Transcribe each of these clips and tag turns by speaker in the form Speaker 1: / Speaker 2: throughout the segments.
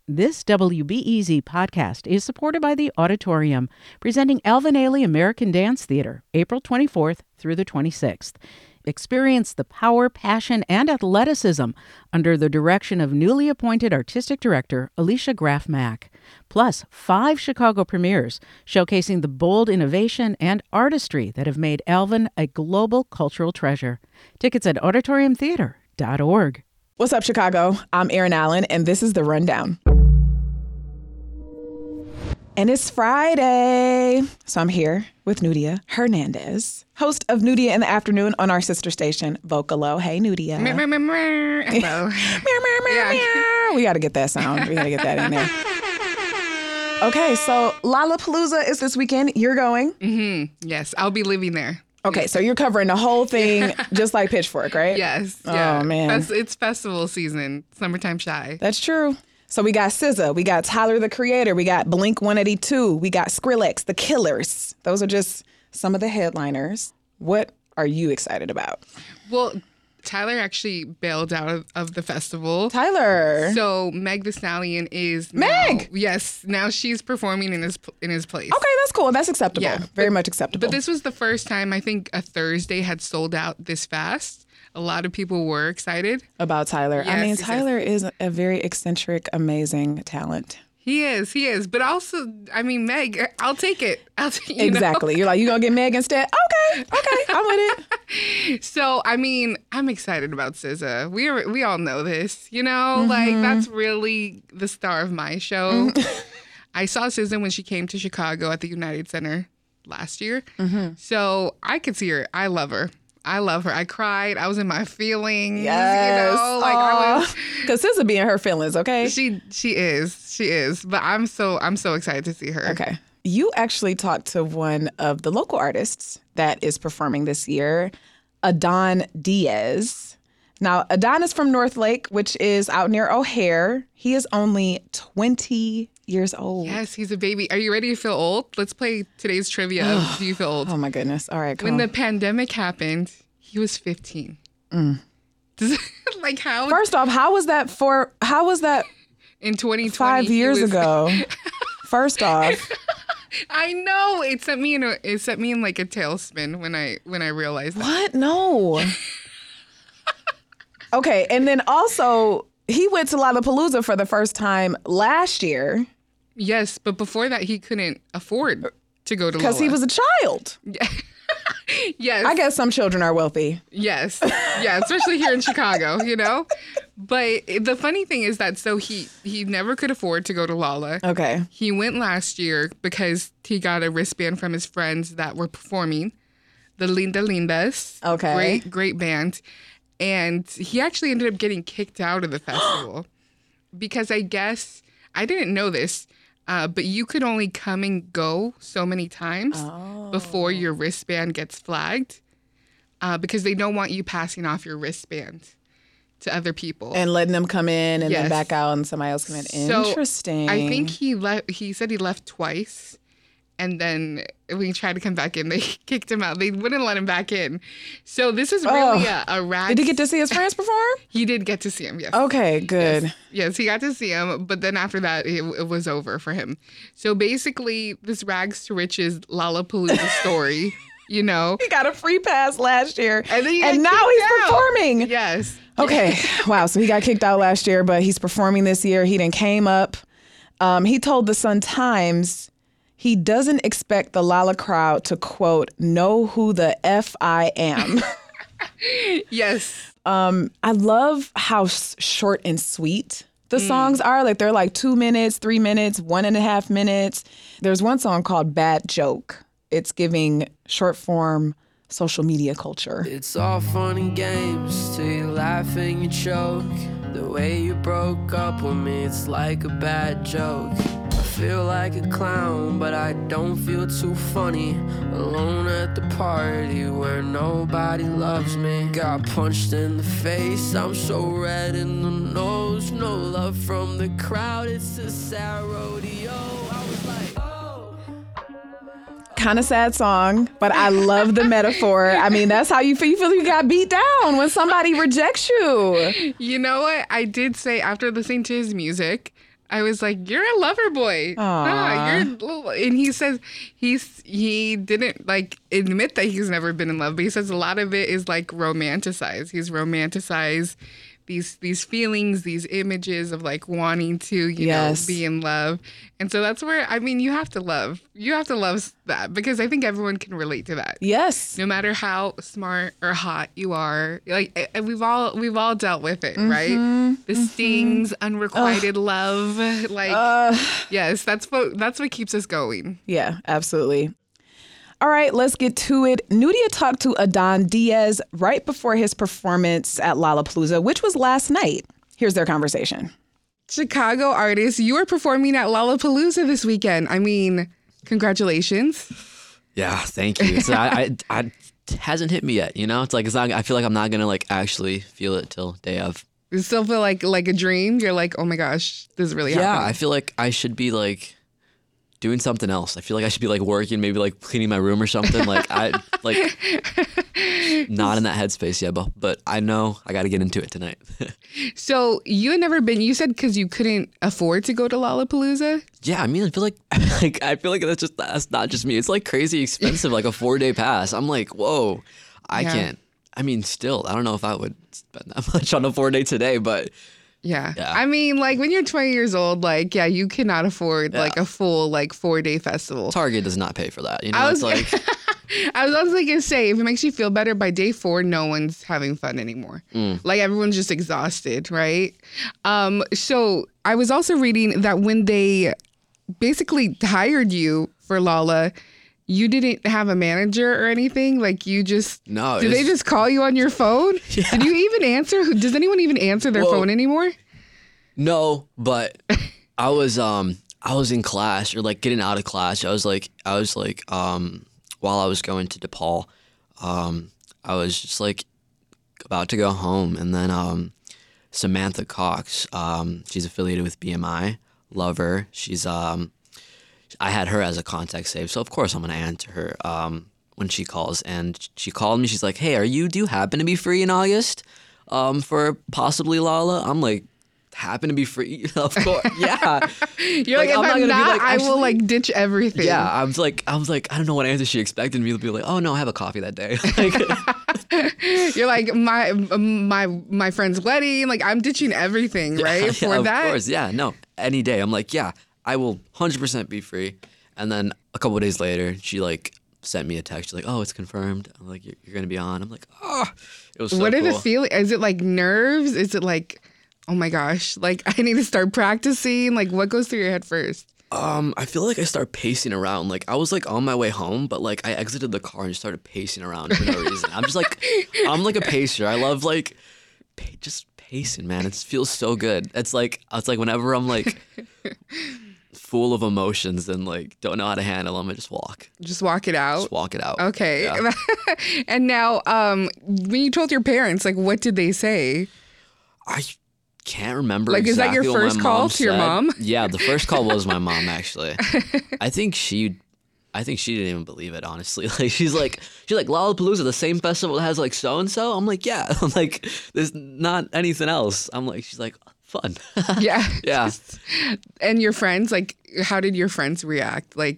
Speaker 1: This WBEZ podcast is supported by the Auditorium, presenting Alvin Ailey American Dance Theater, April 24th through the 26th. Experience the power, passion, and athleticism under the direction of newly appointed artistic director Alicia Graf Mack. Plus, 5 Chicago premieres showcasing the bold innovation and artistry that have made Alvin a global cultural treasure. Tickets at auditoriumtheater.org.
Speaker 2: What's up, Chicago? I'm Erin Allen, and this is The Rundown. And it's Friday, so I'm here with Nudia Hernandez, host of Nudia in the Afternoon on our sister station, Vocalo. Hey, Nudia.
Speaker 3: Hello.
Speaker 2: We got to get that sound. We got to get that in there. Okay, so Lollapalooza is this weekend. You're going?
Speaker 3: Mm-hmm. Yes, I'll be living there.
Speaker 2: Okay, so you're covering the whole thing just like Pitchfork, right?
Speaker 3: Yes.
Speaker 2: Oh, man.
Speaker 3: It's festival season, summertime shy.
Speaker 2: That's true. So we got SZA, we got Tyler, the Creator, we got Blink-182, we got Skrillex, The Killers. Those are just some of the headliners. What are you excited about?
Speaker 3: Well, Tyler actually bailed out of the festival.
Speaker 2: Tyler.
Speaker 3: So Meg Thee Stallion is
Speaker 2: Meg.
Speaker 3: Now she's performing in his place.
Speaker 2: Okay, that's cool. That's acceptable.
Speaker 3: Yeah,
Speaker 2: Very much acceptable.
Speaker 3: But this was the first time I think a Thursday had sold out this fast. A lot of people were excited
Speaker 2: about Tyler.
Speaker 3: Yes,
Speaker 2: I mean, Tyler is a very eccentric, amazing talent.
Speaker 3: He is. But also, I mean, Meg, I'll take it.
Speaker 2: Exactly. You're like, you gonna get Meg instead? Okay, I'm with it.
Speaker 3: So, I mean, I'm excited about SZA. We all know this, like that's really the star of my show. I saw SZA when she came to Chicago at the United Center last year. So I could see her. I love her. I cried. I was in my feelings.
Speaker 2: Yes.
Speaker 3: I was.
Speaker 2: Because SZA be in her feelings, okay?
Speaker 3: She is. But I'm so excited to see her.
Speaker 2: Okay. You actually talked to one of the local artists that is performing this year, Adon Diaz. Now, Adon is from North Lake, which is out near O'Hare. He is only 20 years old.
Speaker 3: Yes, he's a baby. Are you ready to feel old? Let's play today's trivia of Do You Feel Old?
Speaker 2: Oh, my goodness. All right,
Speaker 3: When the pandemic happened, he was 15. Like how?
Speaker 2: First off, how was that
Speaker 3: in 2020?
Speaker 2: 5 years ago? First off.
Speaker 3: I know. It sent me in like a tailspin when I realized that.
Speaker 2: What? No. Okay, and then also he went to Lollapalooza for the first time last year.
Speaker 3: Yes, but before that he couldn't afford to go to
Speaker 2: because he was a child.
Speaker 3: Yes.
Speaker 2: I guess some children are wealthy.
Speaker 3: Yes. Yeah, especially here in Chicago, But the funny thing is that he never could afford to go to Lolla.
Speaker 2: Okay.
Speaker 3: He went last year because he got a wristband from his friends that were performing, the Linda Lindas.
Speaker 2: Okay.
Speaker 3: Great band. And he actually ended up getting kicked out of the festival because I guess, I didn't know this, but you could only come and go so many times before your wristband gets flagged because they don't want you passing off your wristband to other people.
Speaker 2: And letting them come in and then back out and somebody else come in. Interesting.
Speaker 3: So I think he said he left twice. And then when he tried to come back in, they kicked him out. They wouldn't let him back in. So this is really a rat.
Speaker 2: Did he get to see his friends perform?
Speaker 3: He did get to see him, yes.
Speaker 2: Okay, good.
Speaker 3: Yes, he got to see him. But then after that, it was over for him. So basically, this rags to riches Lollapalooza story, He
Speaker 2: got a free pass last year.
Speaker 3: And
Speaker 2: now he's performing.
Speaker 3: Yes.
Speaker 2: Okay. Wow. So he got kicked out last year, but he's performing this year. He then came up. He told the Sun-Times he doesn't expect the Lolla crowd to, quote, know who the F I am.
Speaker 3: Yes.
Speaker 2: I love how short and sweet the songs are. Like, they're like 2 minutes, 3 minutes, 1.5 minutes. There's one song called Bad Joke. It's giving short form social media culture.
Speaker 4: It's all fun and games till you laugh and you choke. The way you broke up with me, it's like a bad joke. I feel like a clown, but I don't feel too funny. Alone at the party where nobody loves me. Got punched in the face, I'm so red in the nose. No love from the crowd, it's a sad rodeo. I was like, oh.
Speaker 2: Kind of sad song, but I love the metaphor. I mean, that's how you feel. You feel you got beat down when somebody rejects you.
Speaker 3: You know what? I did say after listening to his music, I was like, "You're a lover boy." And he says he didn't like admit that he's never been in love, but he says a lot of it is like romanticized. He's romanticized these feelings, these images of like wanting to, you know, be in love. And so that's where, I mean, you have to love that, because I think everyone can relate to that.
Speaker 2: Yes.
Speaker 3: No matter how smart or hot you are, like we've all dealt with it, right? The stings, unrequited love, like yes, that's what keeps us going.
Speaker 2: Yeah, absolutely. All right, let's get to it. Nudia talked to Adan Diaz right before his performance at Lollapalooza, which was last night. Here's their conversation.
Speaker 3: Chicago artist, you are performing at Lollapalooza this weekend. I mean, congratulations.
Speaker 5: Yeah, thank you. So it hasn't hit me yet, you know? It's like, I feel like I'm not going to like actually feel it till day of.
Speaker 3: You still feel like a dream? You're like, oh my gosh, this is really happening.
Speaker 5: Yeah, I feel like I should be like doing something else. I feel like I should be like working, maybe like cleaning my room or something. Like I like not in that headspace yet, but I know I got to get into it tonight.
Speaker 3: So you had never been, you said because you couldn't afford to go to Lollapalooza?
Speaker 5: Yeah, I mean, I feel like that's not just me. It's like crazy expensive, like a 4-day pass. I'm like, whoa, I can't. I mean, still, I don't know if I would spend that much on a 4-day today, but
Speaker 3: yeah. I mean, like when you're 20 years old, like, yeah, you cannot afford like a full like 4-day festival.
Speaker 5: Target does not pay for that. You know, it's like
Speaker 3: I was honestly gonna say, if it makes you feel better, by day 4, no one's having fun anymore. Like everyone's just exhausted, right? So I was also reading that when they basically hired you for Lolla, you didn't have a manager or anything? Like you just...
Speaker 5: No.
Speaker 3: Did they just call you on your phone? Yeah. Did you even answer? Does anyone even answer their phone anymore?
Speaker 5: No, but I was in class or like getting out of class. I was like while I was going to DePaul, I was just like about to go home, and then Samantha Cox, she's affiliated with BMI, love her. She's I had her as a contact saved, so of course I'm gonna answer her when she calls. And she called me. She's like, "Hey, do you happen to be free in August for possibly Lolla?" I'm like, "Happen to be free? Of course, yeah."
Speaker 3: You're like, if I'm not, I will like ditch everything.
Speaker 5: Yeah, I was like, I don't know what answer she expected me to be like. Oh no, I have a coffee that day. Like,
Speaker 3: you're like my friend's wedding. Like I'm ditching everything, right? For that,
Speaker 5: of course, yeah, no, any day. I'm like, yeah, I will 100% be free. And then a couple of days later, she like sent me a text. She's like, "Oh, it's confirmed." I'm like, "You're gonna be on." I'm like, "Oh," it was so
Speaker 3: What
Speaker 5: cool.
Speaker 3: are the feelings? Is it like nerves? Is it like, oh my gosh, like I need to start practicing? Like what goes through your head first?
Speaker 5: I feel like I start pacing around. Like I was like on my way home, but like I exited the car and just started pacing around for no reason. I'm just like, I'm like a pacer. I love like just pacing, man. It feels so good. It's like whenever I'm like full of emotions and like don't know how to handle them, I just walk.
Speaker 3: Just walk it out.
Speaker 5: Just walk it out.
Speaker 3: Okay.
Speaker 5: Yeah.
Speaker 3: And now, when you told your parents, like, what did they say?
Speaker 5: I can't remember.
Speaker 3: Like, is that your first call to your mom?
Speaker 5: Yeah, the first call was my mom, actually. I think she didn't even believe it, honestly. Like she's like Lollapalooza, the same festival that has like so and so. I'm like, yeah. I'm like, there's not anything else. I'm like, she's like, fun.
Speaker 3: Yeah.
Speaker 5: Yeah.
Speaker 3: And your friends, like, how did your friends react? Like,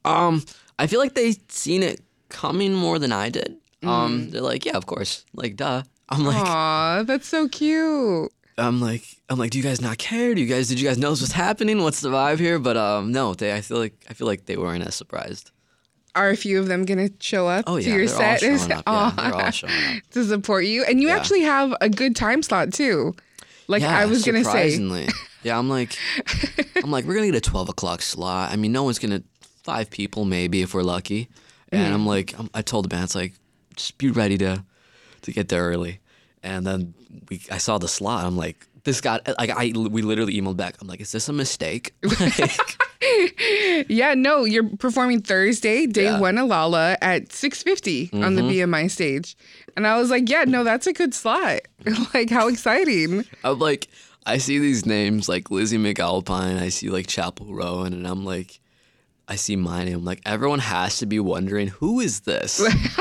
Speaker 5: I feel like they seen it coming more than I did. They're like, yeah, of course. Like, duh. I'm like,
Speaker 3: aw, that's so cute.
Speaker 5: I'm like, do you guys not care? Did you guys know this was happening? What's the vibe here? But no, I feel like they weren't as surprised.
Speaker 3: Are a few of them gonna show up to your
Speaker 5: set?
Speaker 3: set?
Speaker 5: They're all showing up
Speaker 3: to support you, and you actually have a good time slot too. Like I was gonna say,
Speaker 5: surprisingly. Yeah, I'm like, we're gonna get a 12 o'clock slot. I mean, no one's gonna 5 people maybe if we're lucky. And I'm like, I told the band, it's like, just be ready to get there early. And then I saw the slot. I'm like, this guy, like, we literally emailed back. I'm like, is this a mistake? Like,
Speaker 3: yeah, no, you're performing Thursday, day 1 of Lolla at 6:50 on the BMI stage. And I was like, yeah, no, that's a good slot. Like, how exciting.
Speaker 5: I'm like, I see these names like Lizzie McAlpine. I see like Chapel Rowan. And I'm like, I see my name. I'm like, everyone has to be wondering, who is this?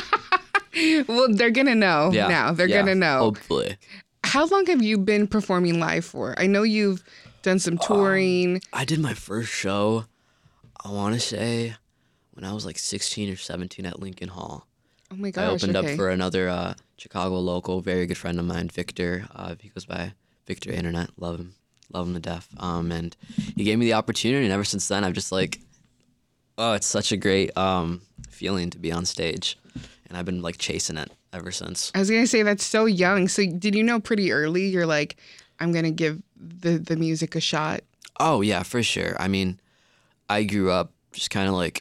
Speaker 3: Well, they're going to know now. They're going to know.
Speaker 5: Hopefully.
Speaker 3: How long have you been performing live for? I know you've done some touring?
Speaker 5: I did my first show, I want to say, when I was like 16 or 17 at Lincoln Hall.
Speaker 3: Oh my gosh,
Speaker 5: I opened
Speaker 3: okay.
Speaker 5: up for another Chicago local, very good friend of mine, Victor. He goes by Victor Internet. Love him to death. And he gave me the opportunity, and ever since then, I've just like, oh, it's such a great feeling to be on stage, and I've been like chasing it ever since.
Speaker 3: I was gonna say that's so young. So did you know pretty early? You're like, I'm gonna give the music a shot.
Speaker 5: Oh yeah, for sure. I mean, I grew up just kind of like,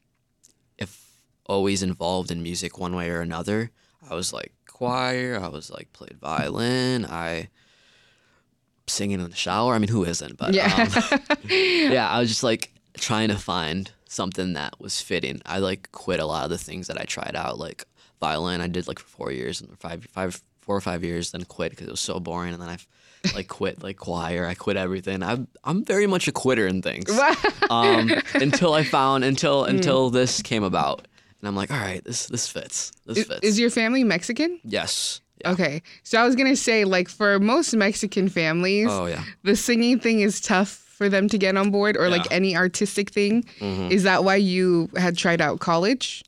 Speaker 5: always involved in music one way or another. I was like choir, I was like played violin, I singing in the shower. I mean, who isn't? But
Speaker 3: Yeah.
Speaker 5: yeah, I was just like trying to find something that was fitting. I like quit a lot of the things that I tried out, like violin. I did like for 4 years and 4 or 5 years, then quit because it was so boring. And then I like quit like choir. I quit everything. I'm very much a quitter in things. Until this came about. And I'm like, all right, this fits. This fits.
Speaker 3: Is your family Mexican?
Speaker 5: Yes. Yeah.
Speaker 3: Okay. So I was going to say, like, for most Mexican families,
Speaker 5: Oh, yeah.
Speaker 3: the singing thing is tough for them to get on board, or like
Speaker 5: Yeah.
Speaker 3: any artistic thing. Is that why you had tried out college?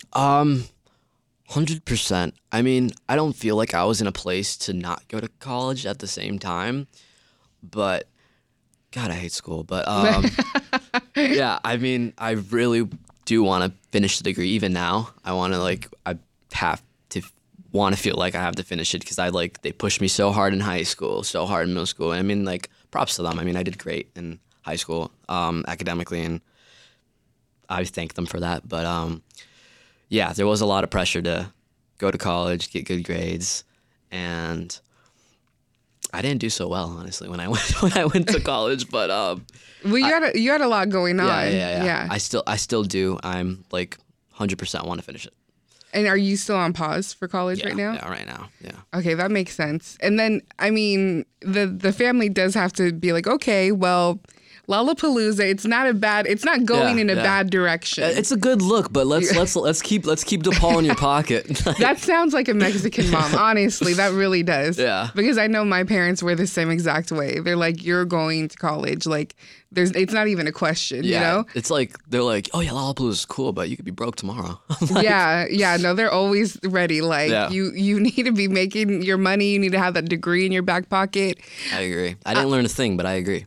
Speaker 5: 100%. I mean, I don't feel like I was in a place to not go to college at the same time, but God, I hate school. But yeah, I mean, I really do want to finish the degree. Even now, I want to I have to want to feel like I have to finish it because they pushed me so hard in high school, so hard in middle school. I mean, like, props to them. I mean, I did great in high school academically, and I thank them for that. But yeah, there was a lot of pressure to go to college, get good grades, and I didn't do so well, honestly, when I went to college. But
Speaker 3: Well, you had a lot going on.
Speaker 5: yeah. I still do. I'm like 100% want to finish it.
Speaker 3: And are you still on pause for college right now?
Speaker 5: Yeah, right now. Yeah.
Speaker 3: Okay, that makes sense. And then, I mean, the family does have to be like, okay, well, Lollapalooza, it's not going in a bad direction.
Speaker 5: It's a good look, but let's keep DePaul in your pocket.
Speaker 3: That sounds like a Mexican mom, honestly. That really does.
Speaker 5: Yeah.
Speaker 3: Because I know my parents were the same exact way. They're like, you're going to college. Like, it's not even a question, you know?
Speaker 5: It's like, they're like, oh yeah, Lollapalooza is cool, but you could be broke tomorrow.
Speaker 3: Yeah. No, they're always ready. Like,
Speaker 5: Yeah.
Speaker 3: you need to be making your money. You need to have that degree in your back pocket.
Speaker 5: I agree. I didn't learn a thing, but I agree.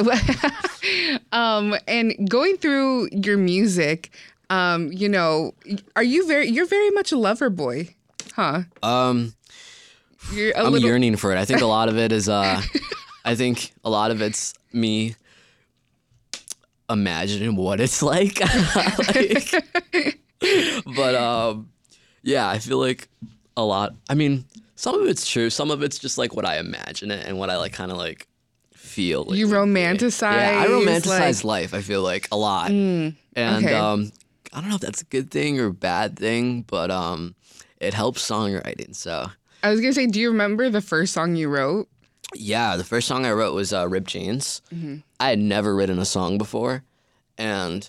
Speaker 3: And going through your music, you know, you're very much a lover boy, huh? You're
Speaker 5: I'm yearning for it. I think a lot of it is it's me imagining what it's like. But yeah, I feel like a lot. I mean, some of it's true. Some of it's just like what I imagine it and what I like kind of like feel.
Speaker 3: You romanticize.
Speaker 5: Yeah, I romanticize life. I feel like a lot, and
Speaker 3: okay.
Speaker 5: I don't know if that's a good thing or a bad thing, but it helps songwriting. So
Speaker 3: I was gonna say, do you remember the first song you wrote?
Speaker 5: yeah, the first song I wrote was Ripped Jeans. I had never written a song before, and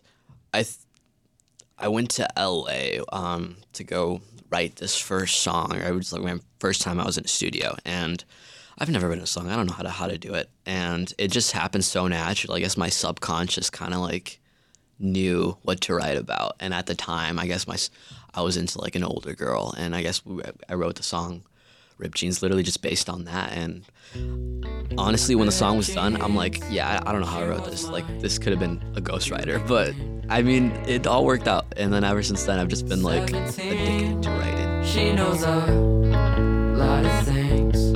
Speaker 5: I went to LA to go write this first song. It was like my first time I was in a studio, and I've never written a song. I don't know how to do it, and it just happened so natural. I guess my subconscious kind of like knew what to write about, and at the time, I guess I was into like an older girl, and I guess I wrote the song Ripped Jeans literally just based on that. And honestly, when the song was done, I'm like, yeah, I don't know how I wrote this. Like, this could have been a ghostwriter, but I mean, it all worked out. And then ever since then, I've just been like addicted to writing.
Speaker 4: She knows a lot of things.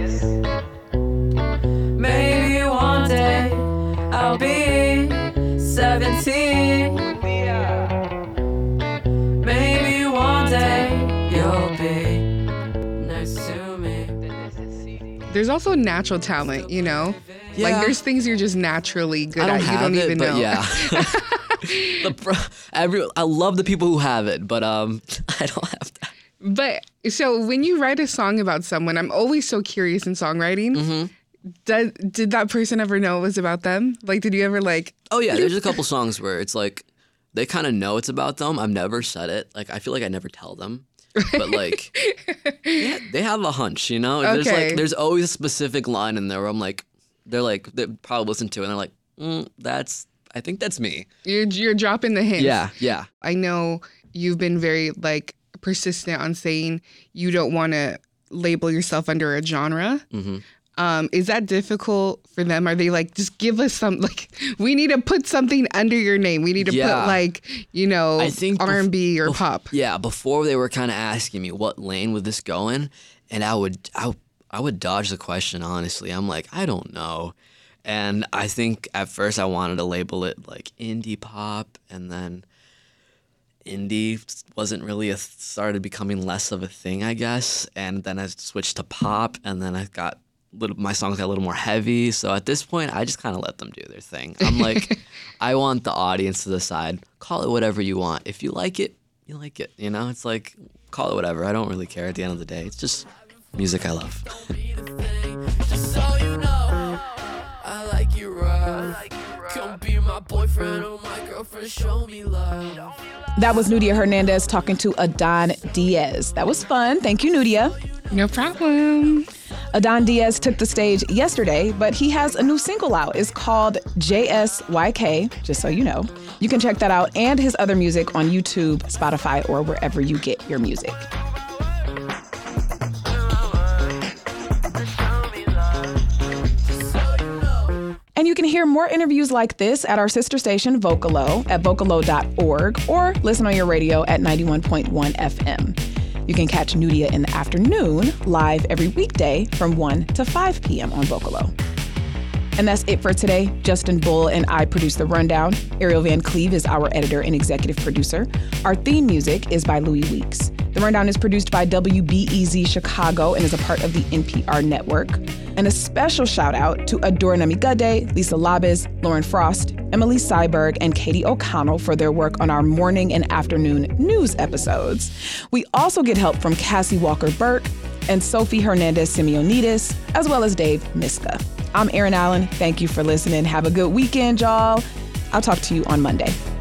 Speaker 4: Maybe one day I'll be 17. Maybe one day you'll be next to me.
Speaker 3: There's also natural talent, you know? Like,
Speaker 5: Yeah.
Speaker 3: there's things you're just naturally good
Speaker 5: I don't
Speaker 3: at.
Speaker 5: have
Speaker 3: You don't
Speaker 5: it,
Speaker 3: even
Speaker 5: but
Speaker 3: know.
Speaker 5: yeah. I love the people who have it, but I don't have that.
Speaker 3: But so when you write a song about someone, I'm always so curious in songwriting.
Speaker 5: Mm-hmm.
Speaker 3: Did that person ever know it was about them? Like, did you ever like?
Speaker 5: Oh yeah, there's a couple songs where it's like they kind of know it's about them. I've never said it. Like, I feel like I never tell them. But like, yeah, they have a hunch, you know?
Speaker 3: Okay.
Speaker 5: There's always a specific line in there where I'm like, they probably listen to it and they're like, I think that's me.
Speaker 3: You're dropping the hints.
Speaker 5: Yeah.
Speaker 3: I know you've been very like persistent on saying you don't want to label yourself under a genre. Is that difficult for them? Are they like, just give us some, like, we need to put something under your name. We need to put like,
Speaker 5: I think
Speaker 3: R&B or pop.
Speaker 5: Yeah, before they were kind of asking me what lane would this go in, and I would dodge the question, honestly. I'm like, I don't know. And I think at first I wanted to label it like indie pop, and then indie wasn't really started becoming less of a thing, I guess. And then I switched to pop, and then my songs got a little more heavy. So at this point, I just kind of let them do their thing. I'm like, I want the audience to decide. Call it whatever you want. If you like it, you like it. It's like, call it whatever. I don't really care at the end of the day. It's just music I love.
Speaker 4: Just so you know, I like you rough. Come be my boyfriend or my girlfriend, show me love.
Speaker 2: That was Nudia Hernandez talking to Adon Diaz. That was fun. Thank you, Nudia.
Speaker 3: No problem.
Speaker 2: Adon Diaz took the stage yesterday, but he has a new single out. It's called JSYK, just so you know. You can check that out and his other music on YouTube, Spotify, or wherever you get your music. And you can hear more interviews like this at our sister station, Vocalo, at vocalo.org, or listen on your radio at 91.1 FM. You can catch Nudia in the afternoon, live every weekday from 1 to 5 p.m. on Vocalo. And that's it for today. Justin Bull and I produce The Rundown. Ariel Van Cleve is our editor and executive producer. Our theme music is by Louis Weeks. The Rundown is produced by WBEZ Chicago and is a part of the NPR network. And a special shout out to Adora Namigade, Lisa Labez, Lauren Frost, Emily Seiberg, and Katie O'Connell for their work on our morning and afternoon news episodes. We also get help from Cassie Walker-Burke and Sophie Hernandez Simeonidis, as well as Dave Miska. I'm Erin Allen. Thank you for listening. Have a good weekend, y'all. I'll talk to you on Monday.